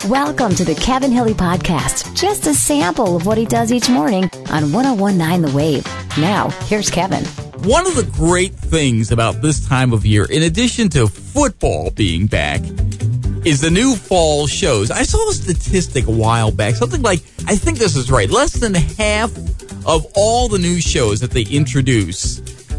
Welcome to the Kevin Hilly Podcast. Just a sample of what he does each morning on 101.9 The Wave. Now, here's Kevin. One of the great things about this time of year, in addition to football being back, is the new fall shows. I saw a statistic a while back, something like, I think this is right, less than half of all the new shows that they introduce,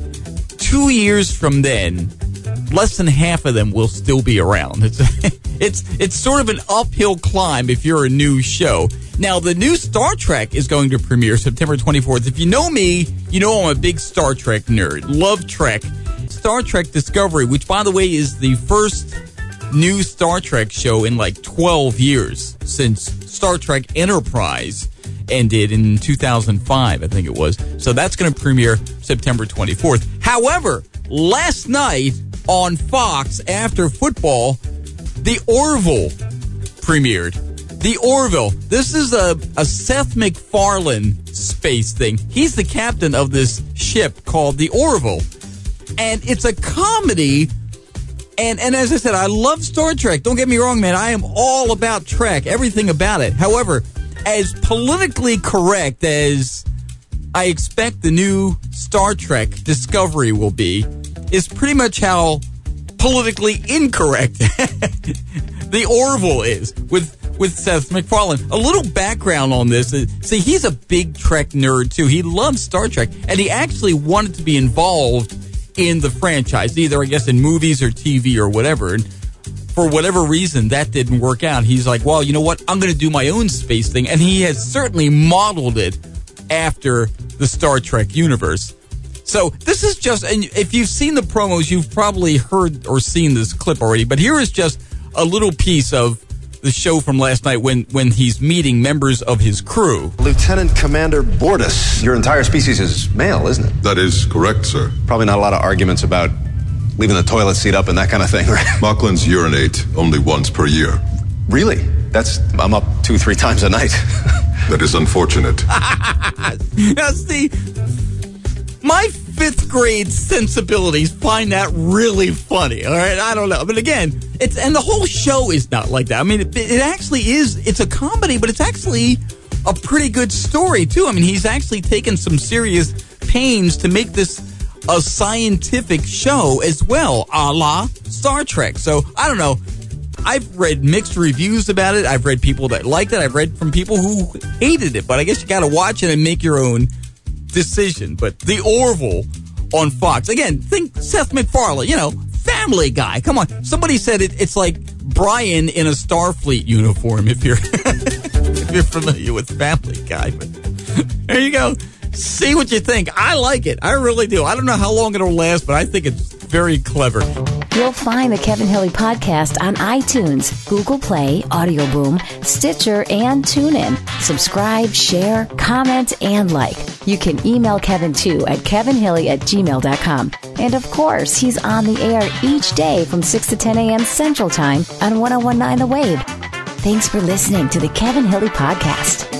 2 years from then, less than half of them will still be around. It's sort of an uphill climb if you're a new show. Now, the new Star Trek is going to premiere September 24th. If you know me, you know I'm a big Star Trek nerd. Love Trek. Star Trek Discovery, which, by the way, is the first new Star Trek show in like 12 years since Star Trek Enterprise ended in 2005, I think it was. So that's going to premiere September 24th. However, last night on Fox, after football, The Orville premiered. The Orville. This is a Seth MacFarlane space thing. He's the captain of this ship called the Orville. And it's a comedy. And as I said, I love Star Trek. Don't get me wrong, man. I am all about Trek, everything about it. However, as politically correct as I expect the new Star Trek Discovery will be, is pretty much how politically incorrect the Orville is with Seth MacFarlane. A little background on this. See, he's a big Trek nerd, too. He loves Star Trek, and he actually wanted to be involved in the franchise, either, I guess, in movies or TV or whatever. And for whatever reason, that didn't work out. He's like, well, you know what? I'm going to do my own space thing. And he has certainly modeled it after the Star Trek universe. So this is just, and if you've seen the promos, you've probably heard or seen this clip already, but here is just a little piece of the show from last night when he's meeting members of his crew. Lieutenant Commander Bortus, your entire species is male, isn't it? That is correct, sir. Probably not a lot of arguments about leaving the toilet seat up and that kind of thing, right? Mocklins urinate only once per year. Really? I'm up 2-3 times a night. That is unfortunate. Now, see, my 5th grade sensibilities find that really funny, all right? I don't know. But again, and the whole show is not like that. I mean, it actually is, it's a comedy, but it's actually a pretty good story, too. I mean, he's actually taken some serious pains to make this a scientific show as well, a la Star Trek. So, I don't know. I've read mixed reviews about it. I've read people that liked it. I've read from people who hated it. But I guess you got to watch it and make your own decision. But The Orville on Fox. Again, think Seth MacFarlane, Family Guy. Come on. Somebody said it's like Brian in a Starfleet uniform if you're if you're familiar with Family Guy. But there you go. See what you think. I like it. I really do. I don't know how long it'll last, but I think it's very clever. You'll find the Kevin Hilly Podcast on iTunes, Google Play, Audio Boom, Stitcher, and TuneIn. Subscribe, share, comment, and like. You can email Kevin, too, at kevinhilly@gmail.com. And, of course, he's on the air each day from 6 to 10 a.m. Central Time on 101.9 The Wave. Thanks for listening to the Kevin Hilly Podcast.